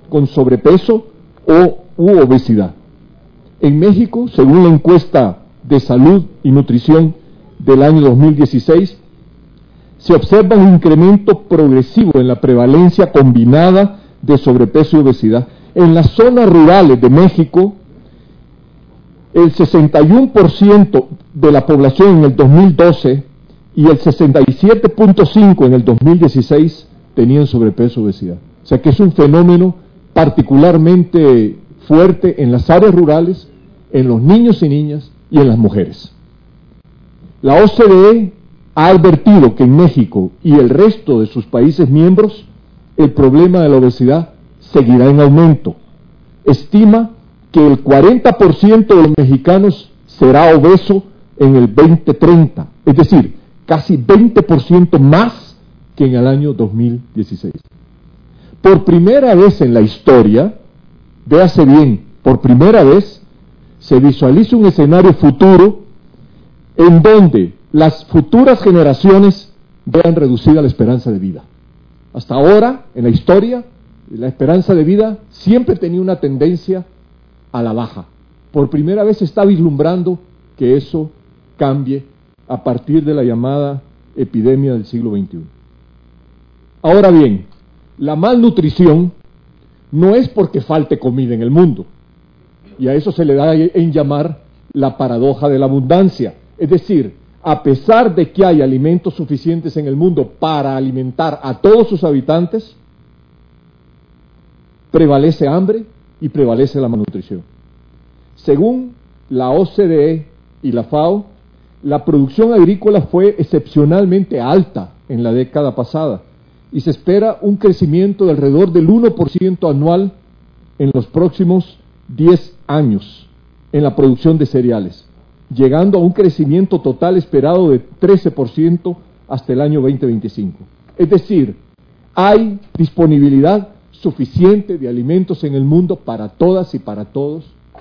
con sobrepeso u obesidad. En México, según la encuesta de salud y nutrición del año 2016, se observa un incremento progresivo en la prevalencia combinada de sobrepeso y obesidad. En las zonas rurales de México, el 61% de la población en el 2012 y el 67.5% en el 2016 tenían sobrepeso y obesidad. O sea que es un fenómeno particularmente fuerte en las áreas rurales, en los niños y niñas y en las mujeres. La OCDE ha advertido que en México y el resto de sus países miembros el problema de la obesidad seguirá en aumento. Estima que el 40% de los mexicanos será obeso en el 2030, es decir, casi 20% más que en el año 2016. Por primera vez en la historia, véase bien, por primera vez se visualiza un escenario futuro en donde las futuras generaciones vean reducida la esperanza de vida. Hasta ahora, en la historia, la esperanza de vida siempre tenía una tendencia a la baja. Por primera vez se está vislumbrando que eso cambie a partir de la llamada epidemia del siglo XXI. Ahora bien, la malnutrición no es porque falte comida en el mundo, y a eso se le da en llamar la paradoja de la abundancia. Es decir, a pesar de que hay alimentos suficientes en el mundo para alimentar a todos sus habitantes, prevalece hambre y prevalece la malnutrición. Según la OCDE y la FAO, la producción agrícola fue excepcionalmente alta en la década pasada y se espera un crecimiento de alrededor del 1% anual en los próximos 10 años en la producción de cereales, llegando a un crecimiento total esperado de 13% hasta el año 2025. Es decir, hay disponibilidad suficiente de alimentos en el mundo para todas y para todos,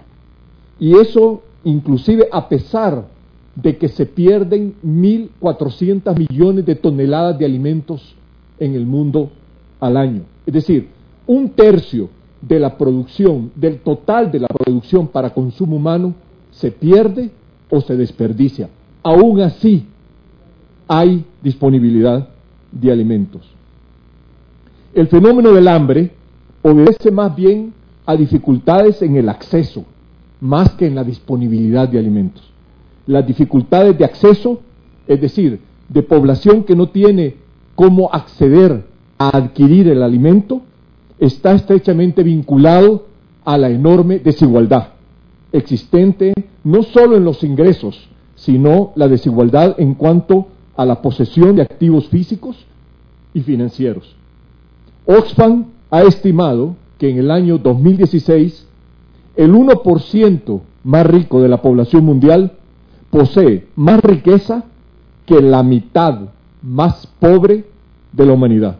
y eso inclusive a pesar de que se pierden 1.400 millones de toneladas de alimentos en el mundo al año. Es decir, 1/3 de la producción, del total de la producción para consumo humano, se pierde o se desperdicia. Aún así, hay disponibilidad de alimentos. El fenómeno del hambre obedece más bien a dificultades en el acceso, más que en la disponibilidad de alimentos. Las dificultades de acceso, es decir, de población que no tiene cómo acceder a adquirir el alimento, está estrechamente vinculado a la enorme desigualdad existente no solo en los ingresos, sino la desigualdad en cuanto a la posesión de activos físicos y financieros. Oxfam ha estimado que en el año 2016 el 1% más rico de la población mundial posee más riqueza que la mitad más pobre de la humanidad.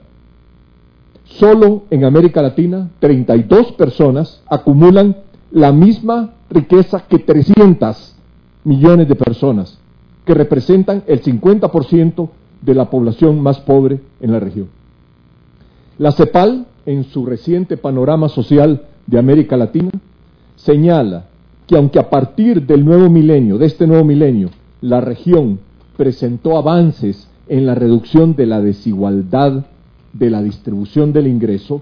Solo en América Latina, 32 personas acumulan la misma riqueza que 300 millones de personas, que representan el 50% de la población más pobre en la región. La CEPAL, en su reciente panorama social de América Latina, señala que aunque a partir del nuevo milenio, de este nuevo milenio, la región presentó avances en la reducción de la desigualdad de la distribución del ingreso,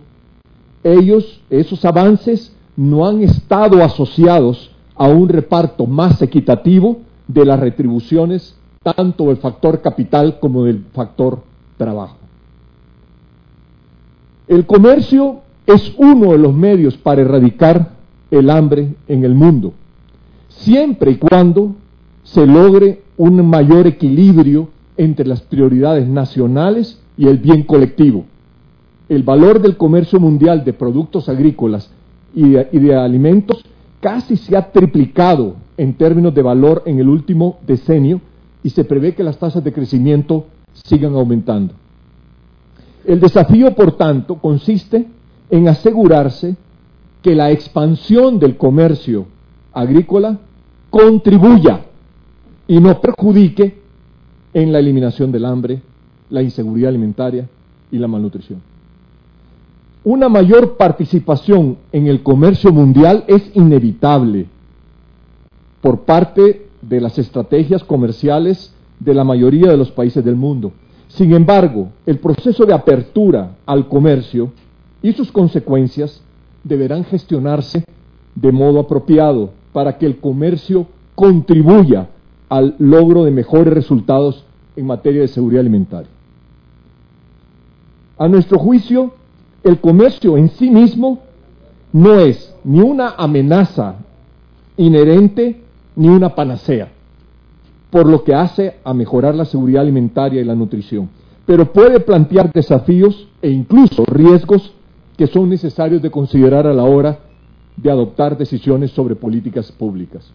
esos avances no han estado asociados a un reparto más equitativo de las retribuciones, tanto del factor capital como del factor trabajo. El comercio es uno de los medios para erradicar el hambre en el mundo, siempre y cuando se logre un mayor equilibrio entre las prioridades nacionales y el bien colectivo. El valor del comercio mundial de productos agrícolas y de alimentos casi se ha triplicado en términos de valor en el último decenio y se prevé que las tasas de crecimiento sigan aumentando. El desafío, por tanto, consiste en asegurarse que la expansión del comercio agrícola contribuya y no perjudique en la eliminación del hambre, la inseguridad alimentaria y la malnutrición. una mayor participación en el comercio mundial es inevitable por parte de las estrategias comerciales de la mayoría de los países del mundo. Sin embargo, el proceso de apertura al comercio y sus consecuencias deberán gestionarse de modo apropiado para que el comercio contribuya al logro de mejores resultados en materia de seguridad alimentaria. A nuestro juicio, el comercio en sí mismo no es ni una amenaza inherente ni una panacea, por lo que hace a mejorar la seguridad alimentaria y la nutrición, pero puede plantear desafíos e incluso riesgos que son necesarios de considerar a la hora de adoptar decisiones sobre políticas públicas.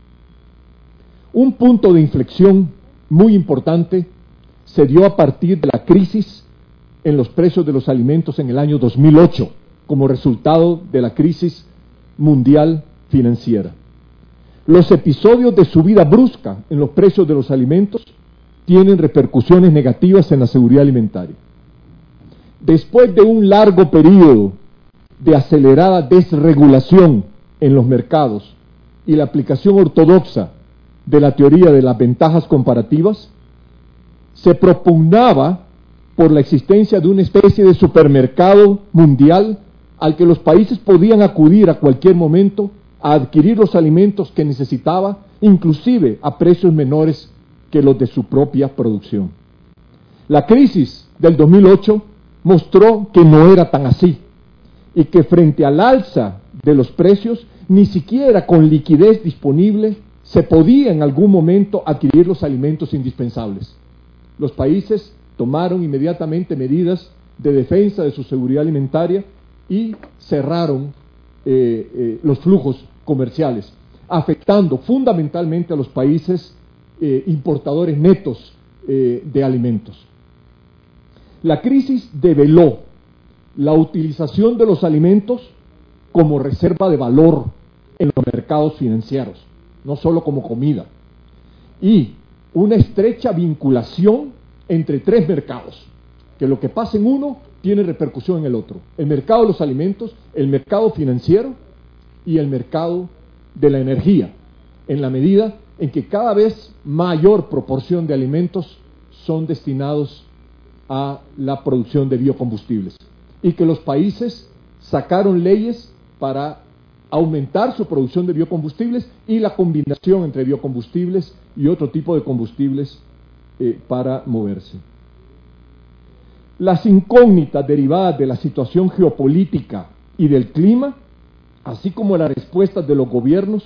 Un punto de inflexión muy importante se dio a partir de la crisis en los precios de los alimentos en el año 2008, como resultado de la crisis mundial financiera. Los episodios de subida brusca en los precios de los alimentos tienen repercusiones negativas en la seguridad alimentaria. Después de un largo periodo de acelerada desregulación en los mercados y la aplicación ortodoxa de la teoría de las ventajas comparativas, se propugnaba por la existencia de una especie de supermercado mundial al que los países podían acudir a cualquier momento a adquirir los alimentos que necesitaba, inclusive a precios menores que los de su propia producción. La crisis del 2008 mostró que no era tan así y que frente al alza de los precios, ni siquiera con liquidez disponible se podía en algún momento adquirir los alimentos indispensables. Los países tomaron inmediatamente medidas de defensa de su seguridad alimentaria y cerraron los flujos comerciales, afectando fundamentalmente a los países importadores netos de alimentos. La crisis develó la utilización de los alimentos como reserva de valor en los mercados financieros, no solo como comida, y una estrecha vinculación entre tres mercados, que lo que pasa en uno tiene repercusión en el otro: el mercado de los alimentos, el mercado financiero y el mercado de la energía, en la medida en que cada vez mayor proporción de alimentos son destinados a la producción de biocombustibles, y que los países sacaron leyes para aumentar su producción de biocombustibles y la combinación entre biocombustibles y otro tipo de combustibles para moverse. Las incógnitas derivadas de la situación geopolítica y del clima, así como las respuestas de los gobiernos,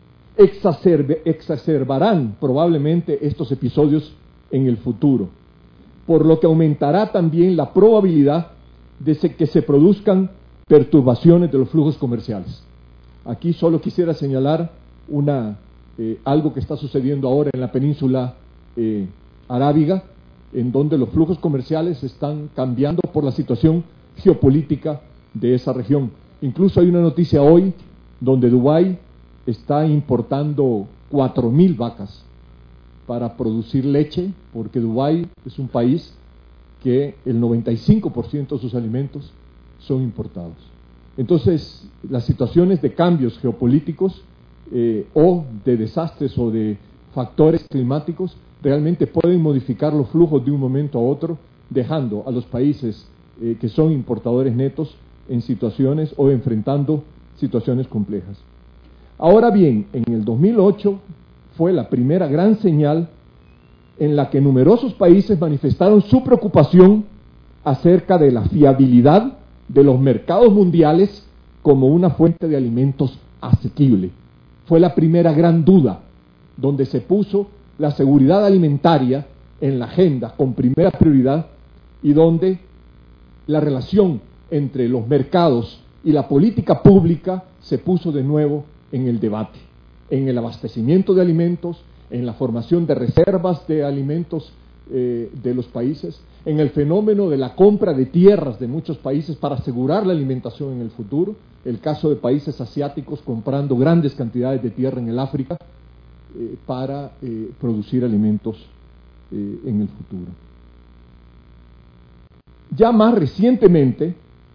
exacerbarán probablemente estos episodios en el futuro, por lo que aumentará también la probabilidad de que se produzcan perturbaciones de los flujos comerciales. Aquí solo quisiera señalar algo que está sucediendo ahora en la península arábiga, en donde los flujos comerciales están cambiando por la situación geopolítica de esa región. Incluso hay una noticia hoy donde Dubái está importando 4.000 vacas para producir leche, porque Dubái es un país que el 95% de sus alimentos son importados. Entonces, las situaciones de cambios geopolíticos o de desastres o de factores climáticos realmente pueden modificar los flujos de un momento a otro, dejando a los países que son importadores netos en situaciones o enfrentando situaciones complejas. Ahora bien, en el 2008 fue la primera gran señal en la que numerosos países manifestaron su preocupación acerca de la fiabilidad de los mercados mundiales como una fuente de alimentos asequible. Fue la primera gran duda, donde se puso la seguridad alimentaria en la agenda con primera prioridad y donde la relación entre los mercados y la política pública se puso de nuevo en el debate, en el abastecimiento de alimentos, en la formación de reservas de alimentos de los países, en el fenómeno de la compra de tierras de muchos países para asegurar la alimentación en el futuro, el caso de países asiáticos comprando grandes cantidades de tierra en el África para producir alimentos en el futuro. Ya más recientemente,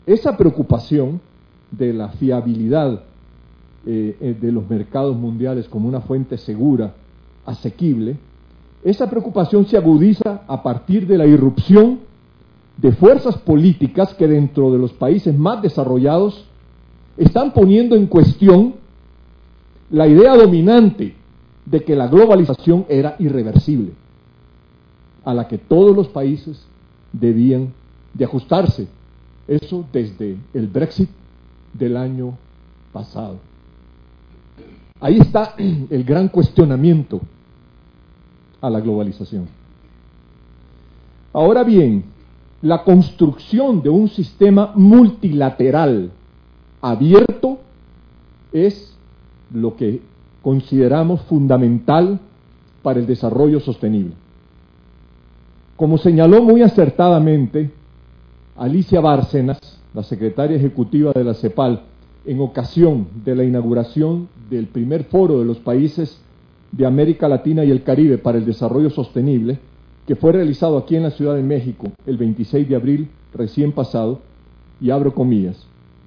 esa preocupación de la fiabilidad de los mercados mundiales como una fuente segura, asequible, esa preocupación se agudiza a partir de la irrupción de fuerzas políticas que dentro de los países más desarrollados están poniendo en cuestión la idea dominante de que la globalización era irreversible, a la que todos los países debían de ajustarse. Eso desde el Brexit del año pasado. Ahí está el gran cuestionamiento a la globalización. Ahora bien, la construcción de un sistema multilateral abierto es lo que consideramos fundamental para el desarrollo sostenible. Como señaló muy acertadamente Alicia Bárcenas, la secretaria ejecutiva de la CEPAL, en ocasión de la inauguración del primer foro de los países de América Latina y el Caribe para el desarrollo sostenible, que fue realizado aquí en la Ciudad de México el 26 de abril recién pasado, y abro comillas: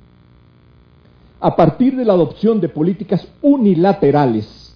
a partir de la adopción de políticas unilaterales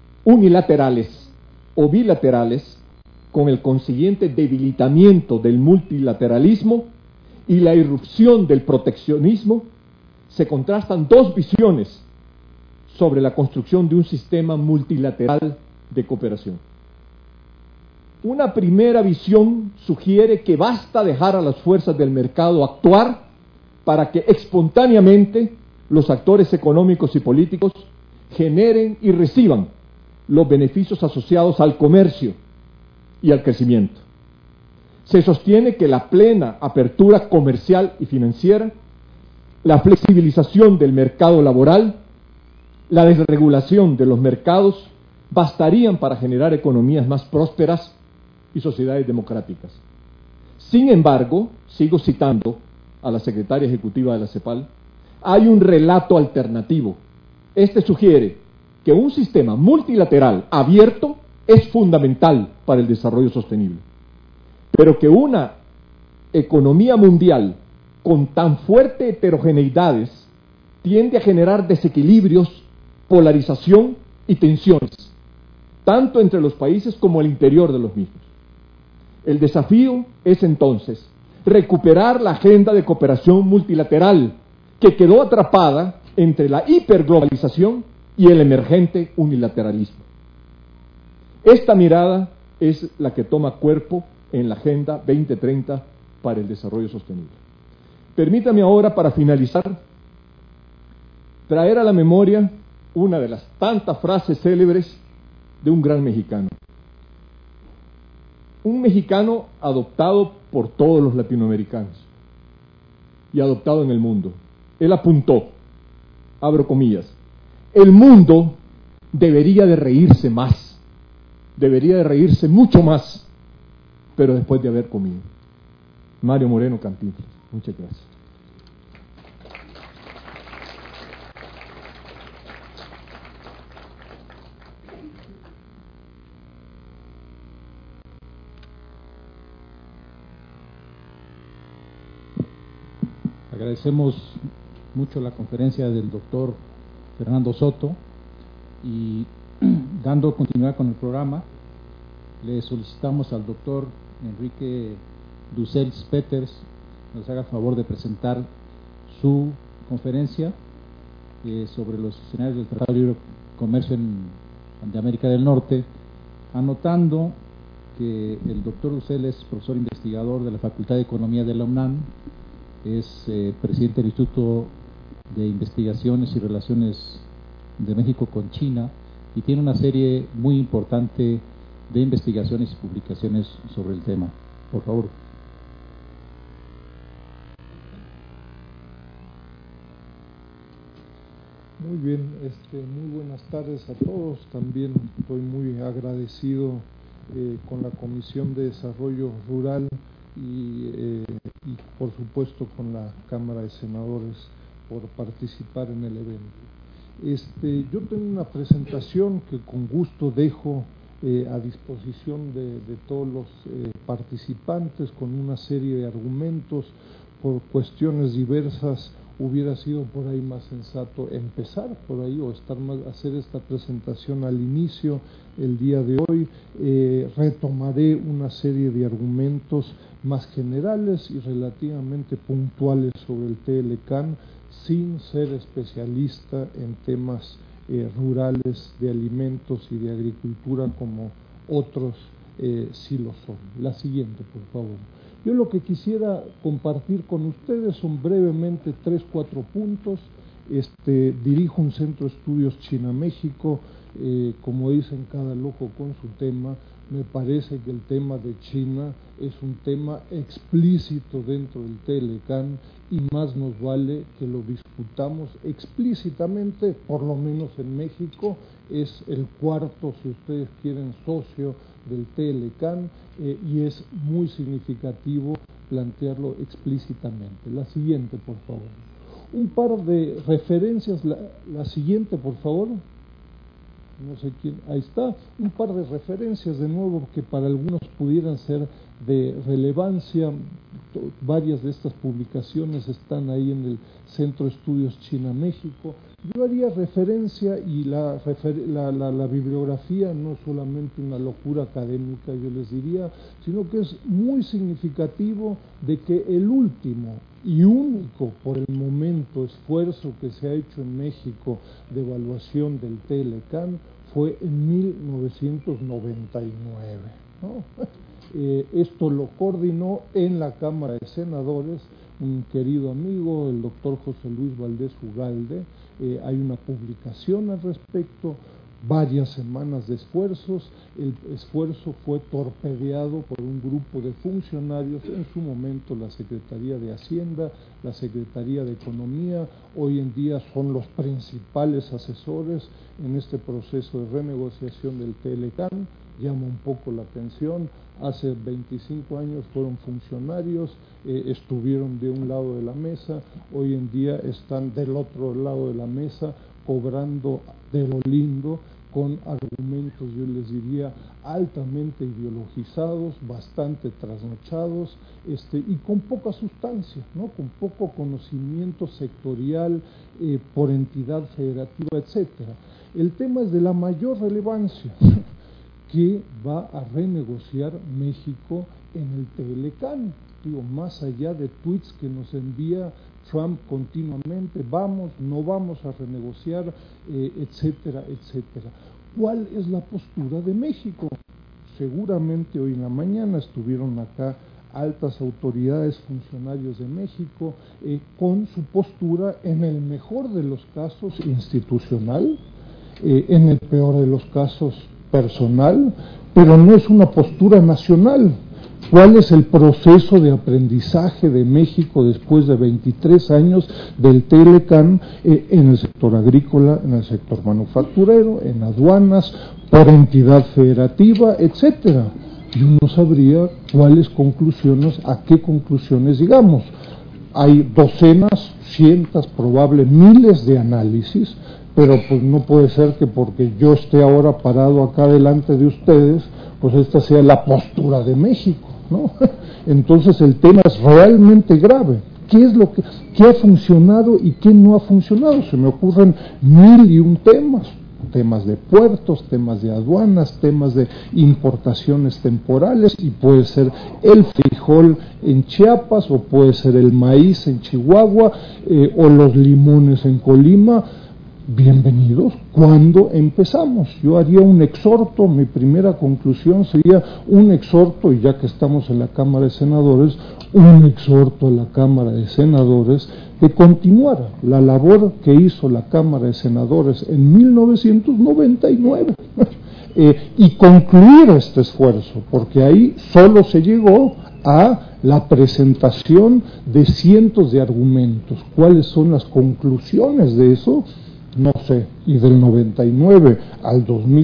o bilaterales, con el consiguiente debilitamiento del multilateralismo y la irrupción del proteccionismo, se contrastan dos visiones sobre la construcción de un sistema multilateral de cooperación. Una primera visión sugiere que basta dejar a las fuerzas del mercado actuar para que espontáneamente los actores económicos y políticos generen y reciban los beneficios asociados al comercio y al crecimiento. Se sostiene que la plena apertura comercial y financiera, la flexibilización del mercado laboral, la desregulación de los mercados bastarían para generar economías más prósperas y sociedades democráticas. Sin embargo, sigo citando a la secretaria ejecutiva de la CEPAL, hay un relato alternativo. Este sugiere que un sistema multilateral abierto es fundamental para el desarrollo sostenible, pero que una economía mundial con tan fuerte heterogeneidades tiende a generar desequilibrios, polarización y tensiones, tanto entre los países como al interior de los mismos. El desafío es entonces recuperar la agenda de cooperación multilateral que quedó atrapada entre la hiperglobalización y el emergente unilateralismo. Esta mirada es la que toma cuerpo en la Agenda 2030 para el Desarrollo Sostenible. Permítame ahora, para finalizar, traer a la memoria una de las tantas frases célebres de un gran mexicano. Un mexicano adoptado por todos los latinoamericanos y adoptado en el mundo. Él apuntó, abro comillas, el mundo debería de reírse más, debería de reírse mucho más, pero después de haber comido. Mario Moreno Cantinflas. Muchas gracias. Agradecemos mucho la conferencia del doctor Fernando Soto y dando continuidad con el programa, le solicitamos al doctor Enrique Dussels Peters nos haga favor de presentar su conferencia sobre los escenarios del Tratado de Libre Comercio de América del Norte, anotando que el doctor Dussels es profesor investigador de la Facultad de Economía de la UNAM, es presidente del Instituto de Investigaciones y Relaciones de México con China y tiene una serie muy importante de investigaciones y publicaciones sobre el tema. Por favor. Muy bien, muy buenas tardes a todos. También estoy muy agradecido con la Comisión de Desarrollo Rural y por supuesto con la Cámara de Senadores por participar en el evento. Yo tengo una presentación que con gusto dejo a disposición de todos los participantes con una serie de argumentos por cuestiones diversas hubiera sido por ahí más sensato empezar por ahí o hacer esta presentación al inicio. El día de hoy retomaré una serie de argumentos más generales y relativamente puntuales sobre el TLCAN, sin ser especialista en temas rurales de alimentos y de agricultura como otros sí lo son. La siguiente, por favor. Yo lo que quisiera compartir con ustedes son brevemente 3-4 puntos. Dirijo un centro de estudios China-México, como dicen cada loco con su tema. Me parece que el tema de China es un tema explícito dentro del TLCAN y más nos vale que lo discutamos explícitamente, por lo menos en México. Es el cuarto, si ustedes quieren, socio del TLCAN y es muy significativo plantearlo explícitamente. La siguiente, por favor. Un par de referencias, la siguiente, por favor. No sé quién, ahí está, un par de referencias de nuevo que para algunos pudieran ser de relevancia. Varias de estas publicaciones están ahí en el Centro de Estudios China-México. Yo haría referencia, y la bibliografía no es solamente una locura académica, yo les diría, sino que es muy significativo de que el último y único, por el momento, esfuerzo que se ha hecho en México de evaluación del TLCAN fue en 1999, ¿no? Esto lo coordinó en la Cámara de Senadores un querido amigo, el doctor José Luis Valdés Ugalde. Hay una publicación al respecto, varias semanas de esfuerzos. El esfuerzo fue torpedeado por un grupo de funcionarios, en su momento la Secretaría de Hacienda, la Secretaría de Economía, hoy en día son los principales asesores en este proceso de renegociación del TLCAN. Llama un poco la atención, hace 25 años fueron funcionarios, estuvieron de un lado de la mesa, hoy en día están del otro lado de la mesa, cobrando de lo lindo, con argumentos, yo les diría, altamente ideologizados, bastante trasnochados, y con poca sustancia, ¿no? Con poco conocimiento sectorial por entidad federativa, etcétera. El tema es de la mayor relevancia. ¿Qué va a renegociar México en el TLCAN? Digo, más allá de tweets que nos envía Trump continuamente, vamos, no vamos a renegociar, etcétera, etcétera. ¿Cuál es la postura de México? Seguramente hoy en la mañana estuvieron acá altas autoridades, funcionarios de México, con su postura, en el mejor de los casos, institucional, en el peor de los casos, personal, pero no es una postura nacional. ¿Cuál es el proceso de aprendizaje de México después de 23 años del TLCAN en el sector agrícola, en el sector manufacturero, en aduanas, por entidad federativa, etcétera? Y uno sabría cuáles conclusiones, a qué conclusiones llegamos. Hay docenas, cientos, probablemente miles de análisis, pero pues no puede ser que porque yo esté ahora parado acá delante de ustedes, pues esta sea la postura de México, ¿no? Entonces el tema es realmente grave. ¿Qué es lo que ha funcionado y qué no ha funcionado? Se me ocurren 1001 temas. Temas de puertos, temas de aduanas, temas de importaciones temporales, y puede ser el frijol en Chiapas, o puede ser el maíz en Chihuahua, o los limones en Colima. Bienvenidos. ¿Cuándo empezamos? Yo haría un exhorto, mi primera conclusión sería un exhorto, y ya que estamos en la Cámara de Senadores, un exhorto a la Cámara de Senadores que continuara la labor que hizo la Cámara de Senadores en 1999 y concluir este esfuerzo, porque ahí solo se llegó a la presentación de cientos de argumentos. ¿Cuáles son las conclusiones de eso? No sé, y del 99 al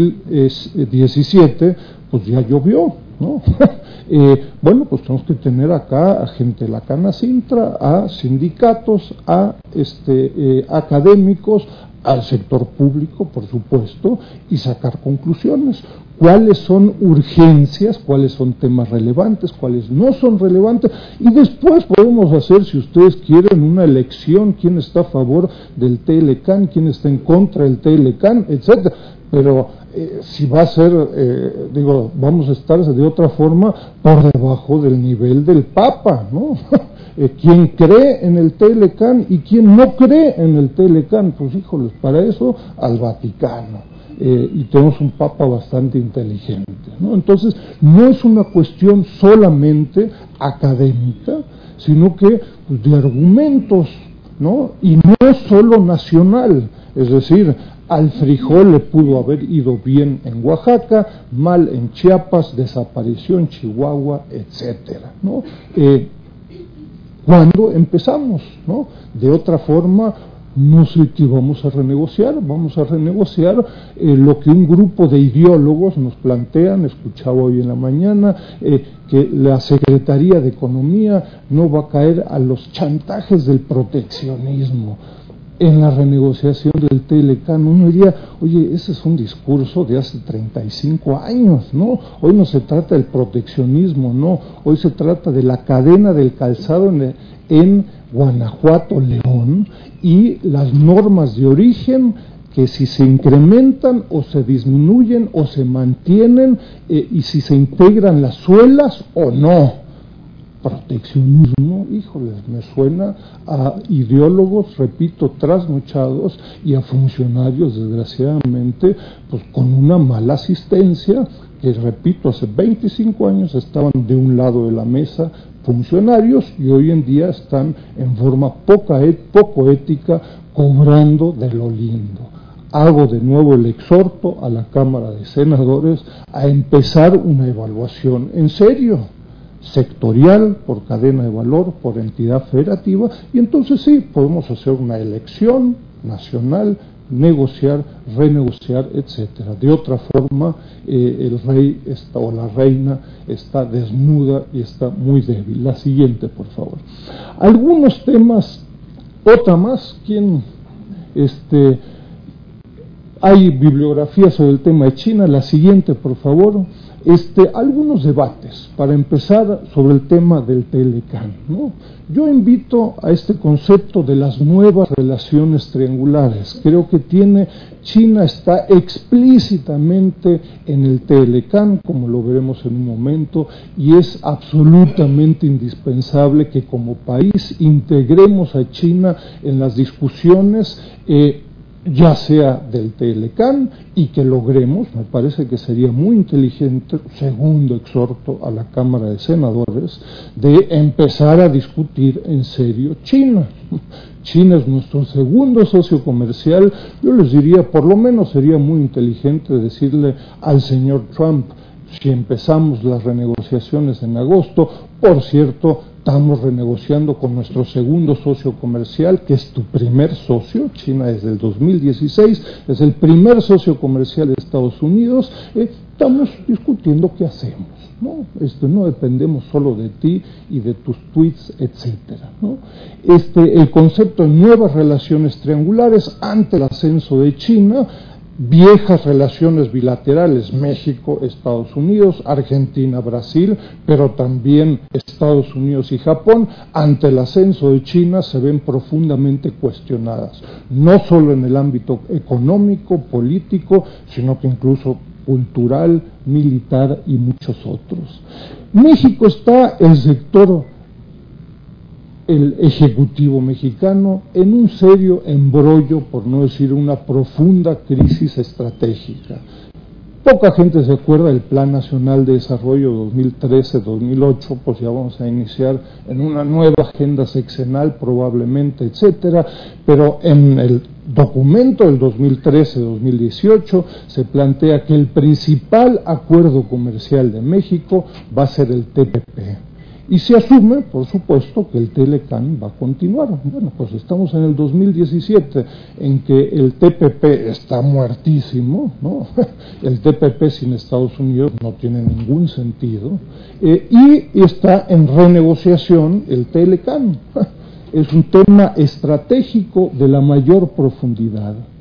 2017, pues ya llovió, ¿no? Bueno, pues tenemos que tener acá a gente de la Canacintra, a sindicatos, a académicos, al sector público, por supuesto, y sacar conclusiones. ¿Cuáles son urgencias? ¿Cuáles son temas relevantes? ¿Cuáles no son relevantes? Y después podemos hacer, si ustedes quieren, una elección, quién está a favor del TLCAN, quién está en contra del TLCAN, etcétera. Pero si va a ser, vamos a estar de otra forma por debajo del nivel del Papa, ¿no? Quien cree en el TLCAN y quien no cree en el TLCAN, pues híjoles, para eso al Vaticano. Y tenemos un Papa bastante inteligente, ¿no? Entonces, no es una cuestión solamente académica, sino que pues, de argumentos, ¿no? Y no solo nacional, es decir, al frijol le pudo haber ido bien en Oaxaca, mal en Chiapas, desapareció en Chihuahua, etcétera, ¿no? ¿Cuándo empezamos, no? De otra forma, no sé qué vamos a renegociar lo que un grupo de ideólogos nos plantean. Escuchaba hoy en la mañana que la Secretaría de Economía no va a caer a los chantajes del proteccionismo en la renegociación del TLCAN. Uno diría, oye, ese es un discurso de hace 35 años, ¿no? Hoy no se trata del proteccionismo, no, hoy se trata de la cadena del calzado en Guanajuato, León, y las normas de origen que si se incrementan o se disminuyen o se mantienen, y si se integran las suelas o no. Proteccionismo, híjoles, me suena a ideólogos, repito, trasnochados, y a funcionarios, desgraciadamente, pues con una mala asistencia, que repito, hace 25 años estaban de un lado de la mesa funcionarios y hoy en día están en forma poco ética, cobrando de lo lindo. Hago de nuevo el exhorto a la Cámara de Senadores a empezar una evaluación en serio, sectorial, por cadena de valor, por entidad federativa, y entonces sí, podemos hacer una elección nacional, negociar, renegociar, etcétera. De otra forma, el rey o la reina está desnuda y está muy débil. La siguiente, por favor. Algunos temas, otra más, hay bibliografía sobre el tema de China. La siguiente, por favor. Algunos debates, para empezar, sobre el tema del TLCAN, ¿no? Yo invito a este concepto de las nuevas relaciones triangulares. Creo que China está explícitamente en el TLCAN, como lo veremos en un momento, y es absolutamente indispensable que como país integremos a China en las discusiones, ya sea del TLCAN, y que logremos, me parece que sería muy inteligente, segundo exhorto a la Cámara de Senadores, de empezar a discutir en serio China. China es nuestro segundo socio comercial. Yo les diría, por lo menos sería muy inteligente decirle al señor Trump, si empezamos las renegociaciones en agosto, por cierto, estamos renegociando con nuestro segundo socio comercial, que es tu primer socio. China desde el 2016 es el primer socio comercial de Estados Unidos. Estamos discutiendo qué hacemos, ¿no? No dependemos solo de ti y de tus tweets, etcétera, ¿no? El concepto de nuevas relaciones triangulares ante el ascenso de China, viejas relaciones bilaterales, México, Estados Unidos, Argentina, Brasil, pero también Estados Unidos y Japón, ante el ascenso de China se ven profundamente cuestionadas, no solo en el ámbito económico, político, sino que incluso cultural, militar y muchos otros. México está el Ejecutivo mexicano en un serio embrollo, por no decir una profunda crisis estratégica. Poca gente se acuerda del Plan Nacional de Desarrollo 2013-2008, pues ya vamos a iniciar en una nueva agenda sexenal probablemente, etcétera, pero en el documento del 2013-2018 se plantea que el principal acuerdo comercial de México va a ser el TPP. Y se asume, por supuesto, que el TLCAN va a continuar. Bueno, pues estamos en el 2017, en que el TPP está muertísimo, ¿no? El TPP sin Estados Unidos no tiene ningún sentido, y está en renegociación el TLCAN. Es un tema estratégico de la mayor profundidad.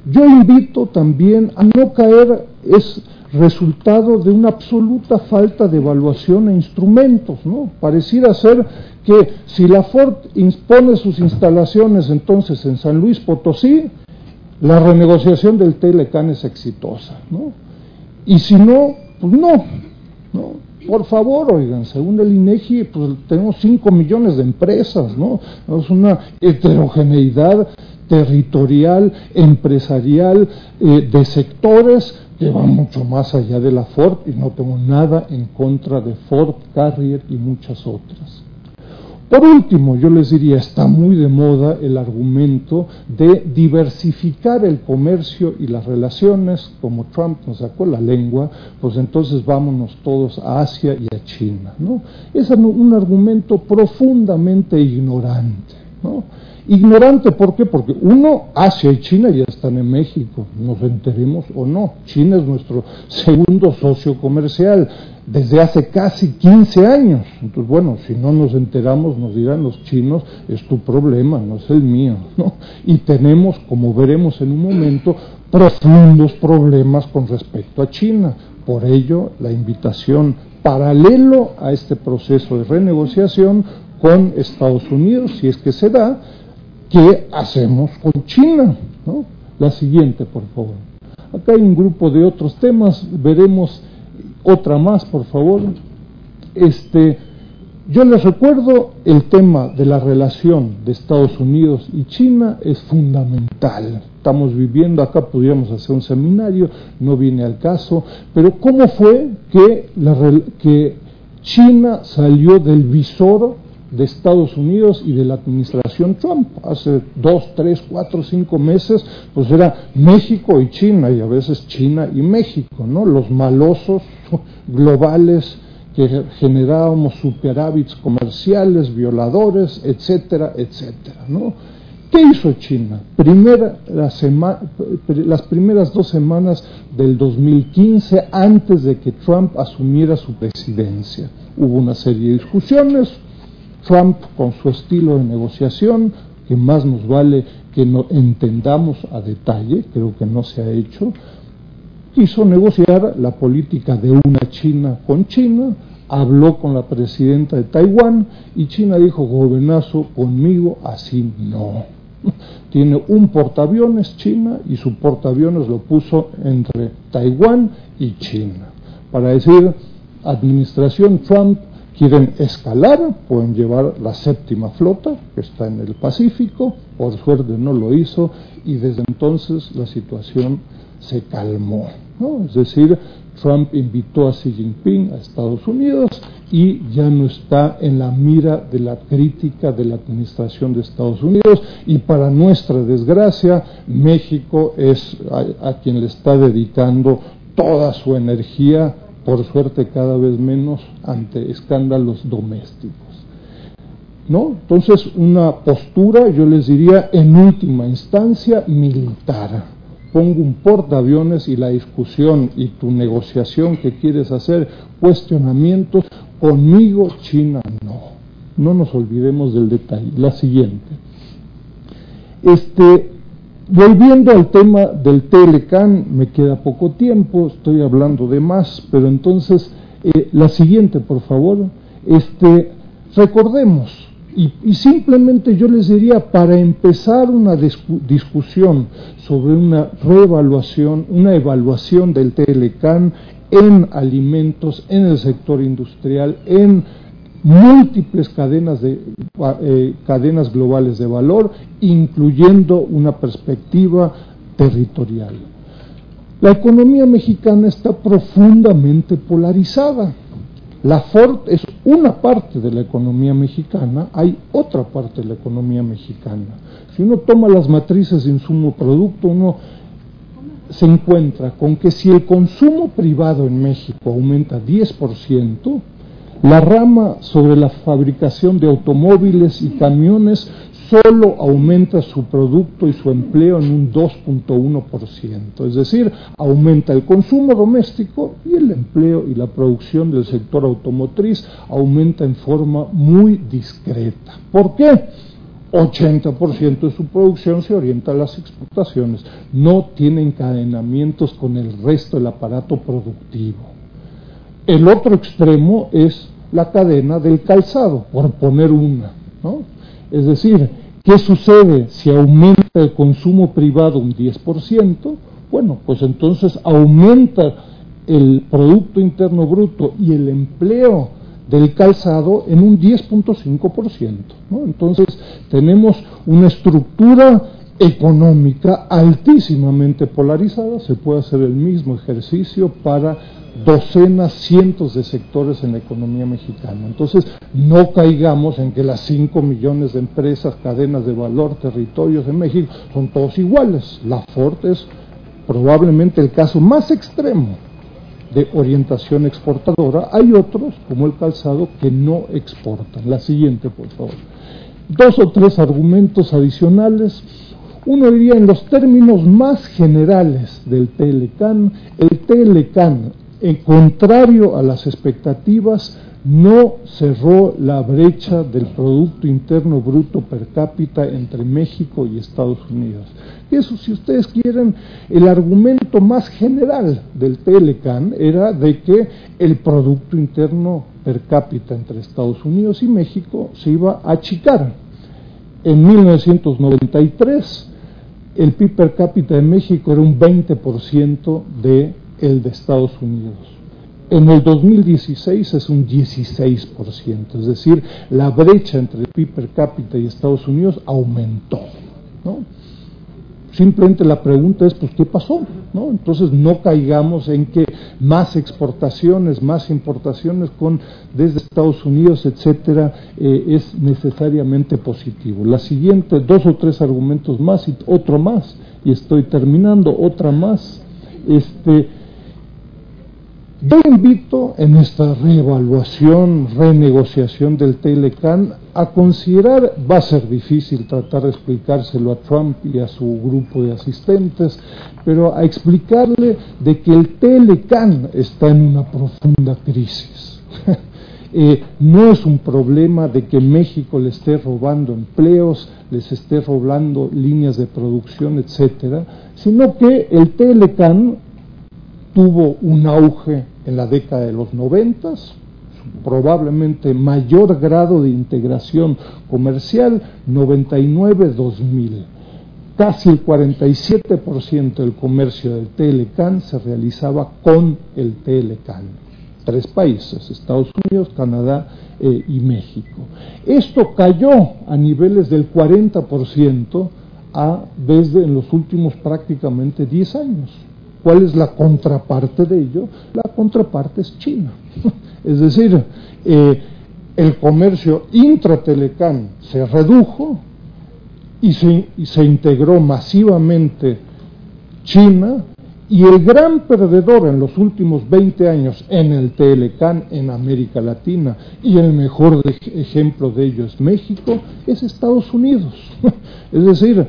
Yo invito también a no caer, es resultado de una absoluta falta de evaluación e instrumentos, ¿no? Pareciera ser que si la Ford impone sus instalaciones entonces en San Luis Potosí, la renegociación del Telecán es exitosa, ¿no? Y si no, pues no. Por favor, oigan, según el INEGI, pues tenemos 5 millones de empresas, ¿no? Es una heterogeneidad territorial, empresarial, de sectores que va mucho más allá de la Ford, y no tengo nada en contra de Ford, Carrier y muchas otras. Por último, yo les diría, está muy de moda el argumento de diversificar el comercio y las relaciones, como Trump nos sacó la lengua, pues entonces vámonos todos a Asia y a China, ¿no? Es un argumento profundamente ignorante, ¿no? Ignorante, ¿por qué? Porque uno, Asia y China ya están en México, nos enteremos o no. China es nuestro segundo socio comercial desde hace casi 15 años. Entonces, bueno, si no nos enteramos, nos dirán los chinos, es tu problema, no es el mío, ¿no? Y tenemos, como veremos en un momento, profundos problemas con respecto a China. Por ello, la invitación paralelo a este proceso de renegociación con Estados Unidos, si es que se da, ¿qué hacemos con China? ¿No? La siguiente, por favor. Acá hay un grupo de otros temas, veremos otra más, por favor. Yo les recuerdo, el tema de la relación de Estados Unidos y China es fundamental. Estamos viviendo, acá podríamos hacer un seminario, no viene al caso, pero ¿cómo fue que China salió del visor de Estados Unidos y de la administración Trump? Hace 2, 3, 4, 5 meses, pues era México y China, y a veces China y México, ¿no? Los malosos globales que generábamos superávits comerciales, violadores, etcétera, etcétera, ¿no? ¿Qué hizo China? Las primeras 2 semanas del 2015, antes de que Trump asumiera su presidencia, hubo una serie de discusiones. Trump, con su estilo de negociación, que más nos vale que no entendamos a detalle, creo que no se ha hecho, quiso negociar la política de una China con China, habló con la presidenta de Taiwán, y China dijo, gobernazo, conmigo así no. Tiene un portaaviones China, y su portaaviones lo puso entre Taiwán y China. Para decir, administración Trump, quieren escalar, pueden llevar la 7ª flota, que está en el Pacífico, por suerte no lo hizo, y desde entonces la situación se calmó, ¿no? Es decir, Trump invitó a Xi Jinping a Estados Unidos y ya no está en la mira de la crítica de la administración de Estados Unidos, y para nuestra desgracia, México es a quien le está dedicando toda su energía, por suerte cada vez menos, ante escándalos domésticos, ¿no? Entonces, una postura, yo les diría, en última instancia, militar. Pongo un portaaviones y la discusión y tu negociación que quieres hacer, cuestionamientos, conmigo China no. No nos olvidemos del detalle. La siguiente. Volviendo al tema del Telecán, me queda poco tiempo, estoy hablando de más, pero entonces, la siguiente, por favor. Recordemos, y simplemente yo les diría, para empezar una discusión sobre una reevaluación, una evaluación del Telecán en alimentos, en el sector industrial, en múltiples cadenas globales de valor, incluyendo una perspectiva territorial. La economía mexicana está profundamente polarizada. La Ford es una parte de la economía mexicana, hay otra parte de la economía mexicana. Si uno toma las matrices de insumo-producto, uno se encuentra con que si el consumo privado en México aumenta 10%, la rama sobre la fabricación de automóviles y camiones solo aumenta su producto y su empleo en un 2.1%, es decir, aumenta el consumo doméstico y el empleo y la producción del sector automotriz aumenta en forma muy discreta. ¿Por qué? 80% de su producción se orienta a las exportaciones, no tiene encadenamientos con el resto del aparato productivo. El otro extremo es la cadena del calzado, por poner una, ¿no? Es decir, ¿qué sucede si aumenta el consumo privado un 10%? Bueno, pues entonces aumenta el Producto Interno Bruto y el empleo del calzado en un 10.5%, ¿no? Entonces tenemos una estructura económica altísimamente polarizada. Se puede hacer el mismo ejercicio para docenas, cientos de sectores en la economía mexicana. Entonces, no caigamos en que las 5 millones de empresas, cadenas de valor, territorios de México son todos iguales. La Ford es probablemente el caso más extremo de orientación exportadora. Hay otros, como el calzado, que no exportan. La siguiente, por favor. 2 o 3 argumentos adicionales. Uno diría, en los términos más generales del TLCAN, el TLCAN, en contrario a las expectativas, no cerró la brecha del Producto Interno Bruto per cápita entre México y Estados Unidos. Eso, si ustedes quieren, el argumento más general del TLCAN era de que el Producto Interno per cápita entre Estados Unidos y México se iba a achicar. En 1993, el PIB per cápita de México era un 20% de el de Estados Unidos. En el 2016 es un 16%, es decir, la brecha entre el PIB per cápita y Estados Unidos aumentó, ¿no? Simplemente la pregunta es, pues, ¿qué pasó? ¿No? Entonces no caigamos en que más exportaciones, más importaciones desde Estados Unidos, etcétera, es necesariamente positivo. La siguiente, 2 o 3 argumentos más y otro más, y estoy terminando, otra más. Yo invito en esta reevaluación, renegociación del TLCAN a considerar, va a ser difícil tratar de explicárselo a Trump y a su grupo de asistentes, pero a explicarle de que el TLCAN está en una profunda crisis. No es un problema de que México le esté robando empleos, les esté robando líneas de producción, etcétera, sino que el TLCAN tuvo un auge en la década de los 90, probablemente mayor grado de integración comercial, 99-2000. Casi el 47% del comercio del TLCAN se realizaba con el TLCAN. 3 países, Estados Unidos, Canadá y México. Esto cayó a niveles del 40% desde en los últimos prácticamente 10 años. ¿Cuál es la contraparte de ello? La contraparte es China. Es decir, el comercio intra-TLCAN se redujo y se integró masivamente China, y el gran perdedor en los últimos 20 años en el TLCAN en América Latina, y el mejor ejemplo de ello es México, es Estados Unidos. Es decir,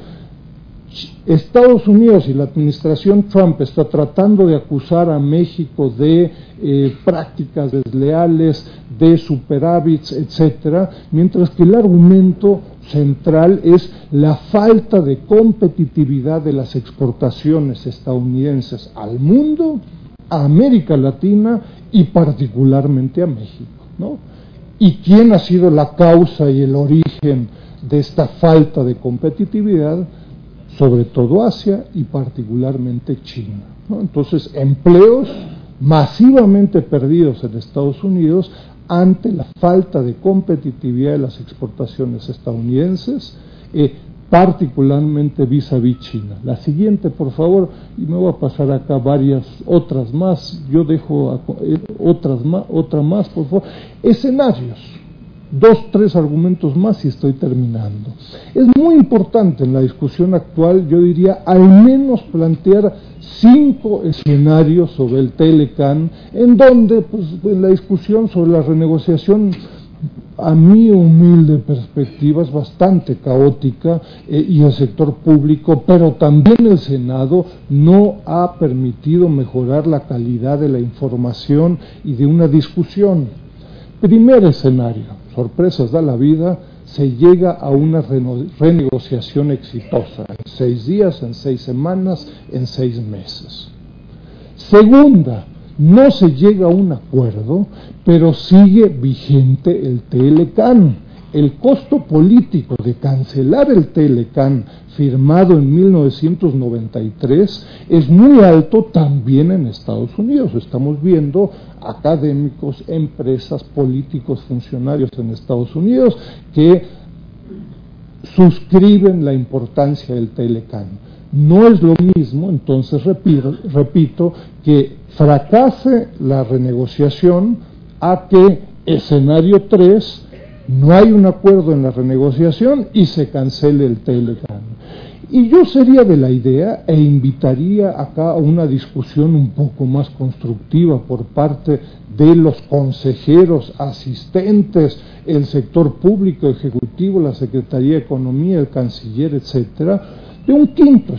Estados Unidos y la administración Trump está tratando de acusar a México de prácticas desleales, de superávits, etcétera, mientras que el argumento central es la falta de competitividad de las exportaciones estadounidenses al mundo, a América Latina y particularmente a México, ¿no? ¿Y quién ha sido la causa y el origen de esta falta de competitividad? Sobre todo Asia y particularmente China, ¿no? Entonces, empleos masivamente perdidos en Estados Unidos ante la falta de competitividad de las exportaciones estadounidenses, particularmente vis-a-vis China. La siguiente, por favor, y me voy a pasar acá varias otras más, yo dejo otra más, por favor. Escenarios. 2, 3 argumentos más y estoy terminando. Es muy importante en la discusión actual, yo diría, al menos plantear 5 escenarios sobre el TLCAN, en donde, pues, en la discusión sobre la renegociación, a mi humilde perspectiva, es bastante caótica, y el sector público, pero también el Senado, no ha permitido mejorar la calidad de la información y de una discusión. Primer escenario, sorpresas da la vida, se llega a una renegociación exitosa, en 6 días, en 6 semanas, en 6 meses. Segunda, no se llega a un acuerdo, pero sigue vigente el TLCAN. El costo político de cancelar el TLCAN firmado en 1993 es muy alto también en Estados Unidos. Estamos viendo académicos, empresas, políticos, funcionarios en Estados Unidos que suscriben la importancia del TLCAN. No es lo mismo, entonces repito, que fracase la renegociación a que escenario 3, no hay un acuerdo en la renegociación y se cancele el TLCAN. Y yo sería de la idea e invitaría acá a una discusión un poco más constructiva por parte de los consejeros, asistentes, el sector público, ejecutivo, la Secretaría de Economía, el canciller, etcétera, de un quinto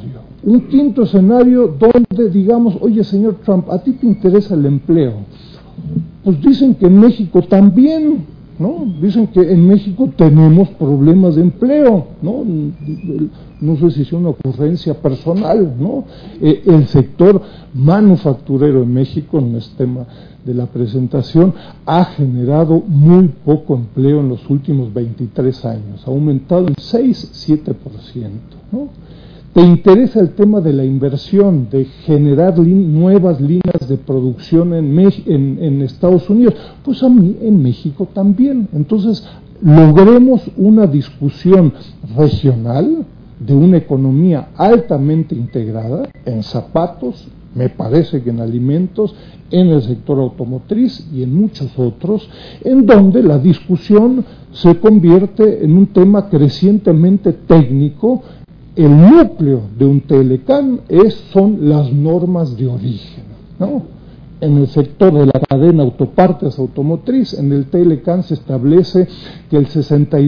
escenario donde digamos, oye señor Trump, ¿a ti te interesa el empleo? Pues dicen que en México también, ¿no? Dicen que en México tenemos problemas de empleo, ¿no? No sé si es una ocurrencia personal, ¿no? El sector manufacturero en México, en este tema de la presentación, ha generado muy poco empleo en los últimos 23 años, ha aumentado en 6-7%, ¿no? ¿Te interesa el tema de la inversión, de generar nuevas líneas de producción en Estados Unidos? Pues a mí en México también. Entonces, logremos una discusión regional de una economía altamente integrada en zapatos, me parece que en alimentos, en el sector automotriz y en muchos otros, en donde la discusión se convierte en un tema crecientemente técnico. El núcleo de un TLCAN son las normas de origen, ¿no? En el sector de la cadena autopartes automotriz, en el TLCAN se establece que el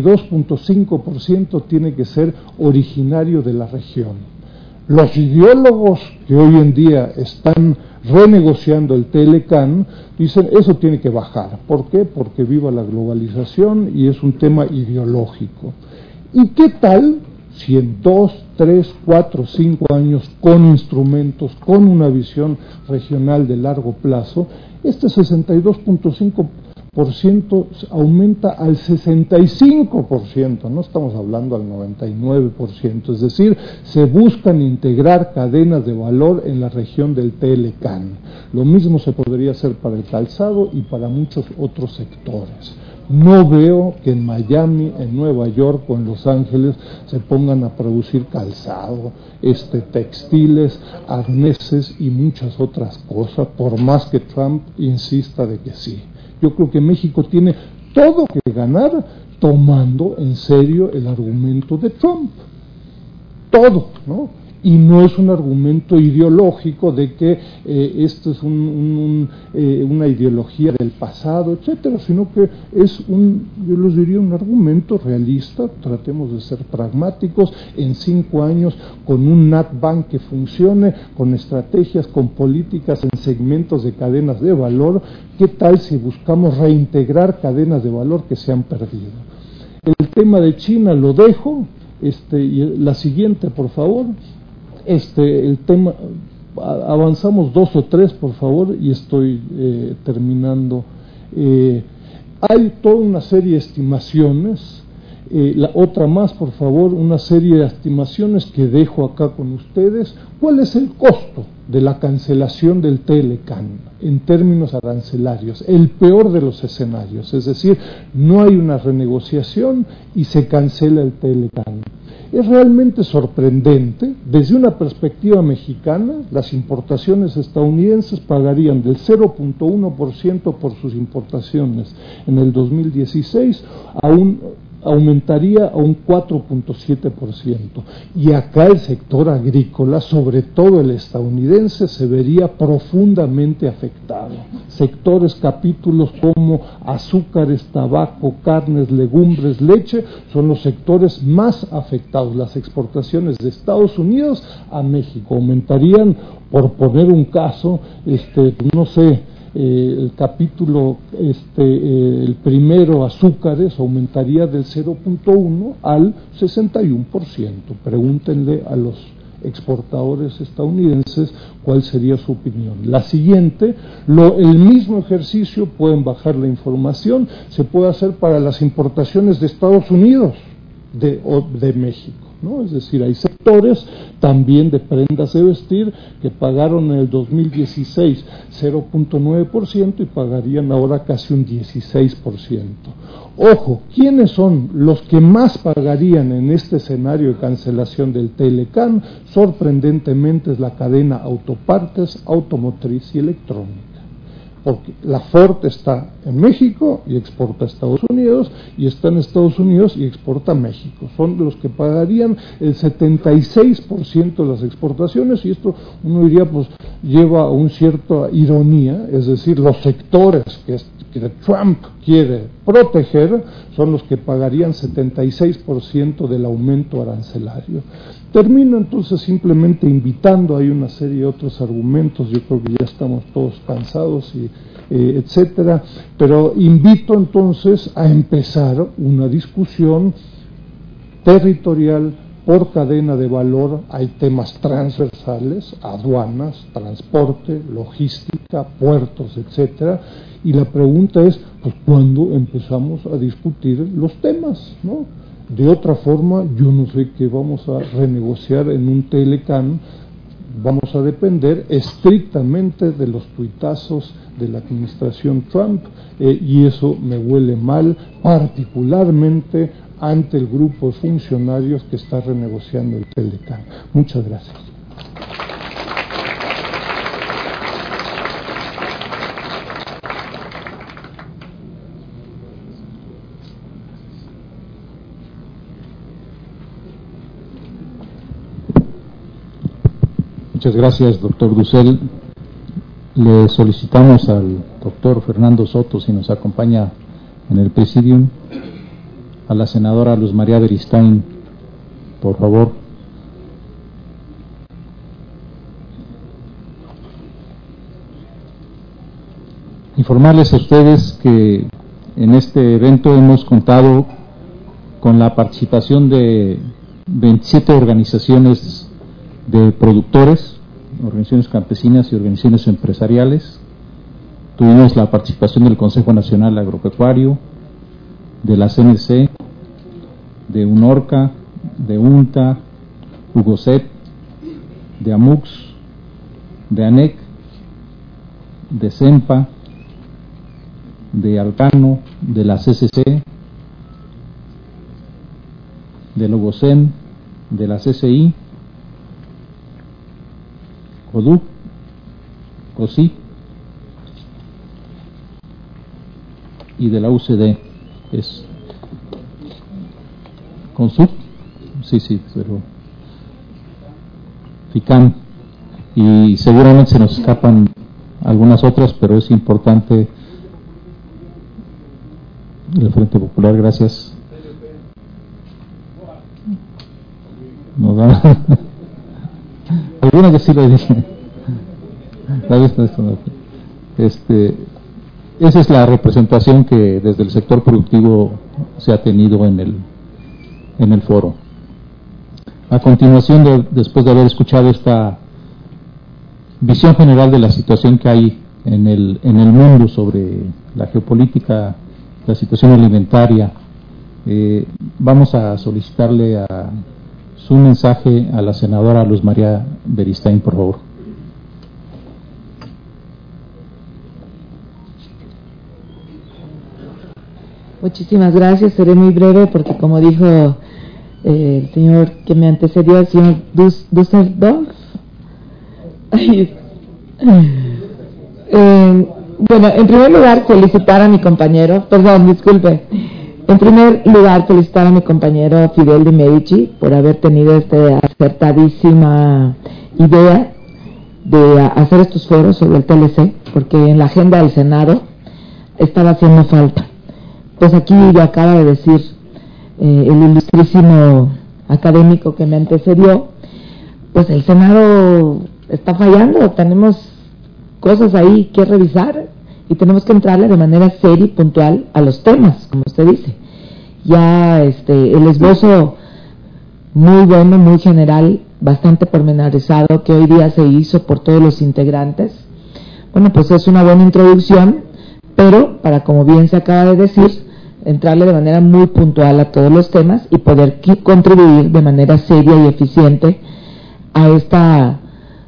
62.5% tiene que ser originario de la región. Los ideólogos que hoy en día están renegociando el TLCAN dicen eso tiene que bajar. ¿Por qué? Porque viva la globalización y es un tema ideológico. ¿Y qué tal si en 2, 3, 4, 5 años, con instrumentos, con una visión regional de largo plazo, este 62.5% aumenta al 65%, no estamos hablando al 99%, es decir, se buscan integrar cadenas de valor en la región del TLCAN. Lo mismo se podría hacer para el calzado y para muchos otros sectores. No veo que en Miami, en Nueva York o en Los Ángeles se pongan a producir calzado, textiles, arneses y muchas otras cosas, por más que Trump insista de que sí. Yo creo que México tiene todo que ganar tomando en serio el argumento de Trump. Todo, ¿no? Y no es un argumento ideológico de que esto es una ideología del pasado, etcétera, sino que es yo les diría, un argumento realista. Tratemos de ser pragmáticos. En 5 años, con un NatBank que funcione, con estrategias, con políticas en segmentos de cadenas de valor, ¿qué tal si buscamos reintegrar cadenas de valor que se han perdido? El tema de China lo dejo. Y la siguiente, por favor. El tema, avanzamos 2 o 3, por favor, y estoy terminando. Hay toda una serie de estimaciones, otra más, por favor, una serie de estimaciones que dejo acá con ustedes. ¿Cuál es el costo de la cancelación del TLCAN en términos arancelarios? El peor de los escenarios, es decir, no hay una renegociación y se cancela el TLCAN. Es realmente sorprendente. Desde una perspectiva mexicana, las importaciones estadounidenses pagarían del 0.1% por sus importaciones en el 2016 aumentaría a un 4.7%. Y acá el sector agrícola, sobre todo el estadounidense, se vería profundamente afectado. Sectores, capítulos como azúcares, tabaco, carnes, legumbres, leche, son los sectores más afectados. Las exportaciones de Estados Unidos a México aumentarían, por poner un caso, no sé, el capítulo, el primero, azúcares, aumentaría del 0.1 al 61%. Pregúntenle a los exportadores estadounidenses cuál sería su opinión. La siguiente, el mismo ejercicio, pueden bajar la información, se puede hacer para las importaciones de Estados Unidos o de México, ¿no? Es decir, hay sectores también de prendas de vestir que pagaron en el 2016 0.9% y pagarían ahora casi un 16%. Ojo, ¿quiénes son los que más pagarían en este escenario de cancelación del Telecán? Sorprendentemente es la cadena autopartes, automotriz y electrónica. Porque la Ford está en México y exporta a Estados Unidos, y está en Estados Unidos y exporta a México. Son los que pagarían el 76% de las exportaciones, y esto uno diría pues lleva a una cierta ironía, es decir, los sectores que Trump quiere proteger son los que pagarían 76% del aumento arancelario. Termino entonces simplemente invitando, hay una serie de otros argumentos, yo creo que ya estamos todos cansados y etcétera, pero invito entonces a empezar una discusión territorial por cadena de valor. Hay temas transversales, aduanas, transporte, logística, puertos, etcétera, y la pregunta es, pues, ¿cuándo empezamos a discutir los temas, no? De otra forma, yo no sé qué vamos a renegociar en un Telecán. Vamos a depender estrictamente de los tuitazos de la administración Trump, y eso me huele mal, particularmente ante el grupo de funcionarios que está renegociando el Telecán. Muchas gracias. Muchas gracias, doctor Dussel. Le solicitamos al doctor Fernando Soto, si nos acompaña en el presidium, a la senadora Luz María Beristain, por favor. Informarles a ustedes que en este evento hemos contado con la participación de 27 organizaciones de productores, organizaciones campesinas y organizaciones empresariales. Tuvimos la participación del Consejo Nacional Agropecuario, de la CNC, de UNORCA, de UNTA, UGOCET, de AMUX, de ANEC, de CEMPA, de Alcano, de la CCC, del OGOCEN, de la CCI, CODUC, COSI y de la UCD. Es CONSUC, sí, pero FICAM, y seguramente se nos escapan algunas otras, pero es importante. El Frente Popular, gracias. No da. Alguna que sí lo dije. Esa es la representación que desde el sector productivo se ha tenido en el foro. A continuación, después de haber escuchado esta visión general de la situación que hay en el mundo sobre la geopolítica, la situación alimentaria, vamos a solicitarle a su mensaje a la senadora Luz María Beristain, por favor. Muchísimas gracias, seré muy breve porque, como dijo el señor que me antecedió, el señor Düsseldorf. Bueno, en primer lugar, felicitar a mi compañero, en primer lugar, felicitar a mi compañero Fidel de Medici por haber tenido esta acertadísima idea de hacer estos foros sobre el TLC, porque en la agenda del Senado estaba haciendo falta. Pues aquí lo acaba de decir el ilustrísimo académico que me antecedió, pues el Senado está fallando, tenemos cosas ahí que revisar y tenemos que entrarle de manera seria y puntual a los temas, como usted dice. Ya el esbozo muy bueno, muy general, bastante pormenorizado que hoy día se hizo por todos los integrantes, bueno, pues es una buena introducción, pero para, como bien se acaba de decir, entrarle de manera muy puntual a todos los temas y poder contribuir de manera seria y eficiente a esta